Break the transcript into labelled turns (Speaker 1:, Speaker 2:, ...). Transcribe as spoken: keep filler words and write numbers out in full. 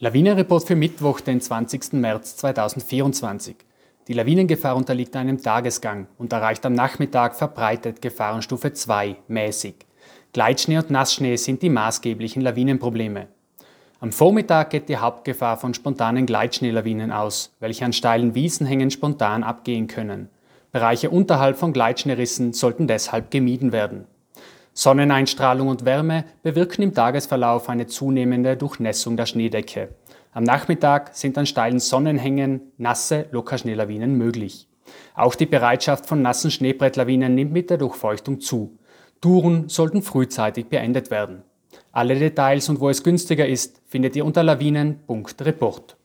Speaker 1: Lawinenreport für Mittwoch, den zwanzigsten März zweitausendvierundzwanzig. Die Lawinengefahr unterliegt einem Tagesgang und erreicht am Nachmittag verbreitet Gefahrenstufe zwei, mäßig. Gleitschnee und Nassschnee sind die maßgeblichen Lawinenprobleme. Am Vormittag geht die Hauptgefahr von spontanen Gleitschneelawinen aus, welche an steilen Wiesenhängen spontan abgehen können. Bereiche unterhalb von Gleitschneerissen sollten deshalb gemieden werden. Sonneneinstrahlung und Wärme bewirken im Tagesverlauf eine zunehmende Durchnässung der Schneedecke. Am Nachmittag sind an steilen Sonnenhängen nasse Lockerschneelawinen möglich. Auch die Bereitschaft von nassen Schneebrettlawinen nimmt mit der Durchfeuchtung zu. Touren sollten frühzeitig beendet werden. Alle Details und wo es günstiger ist, findet ihr unter lawinen punkt report.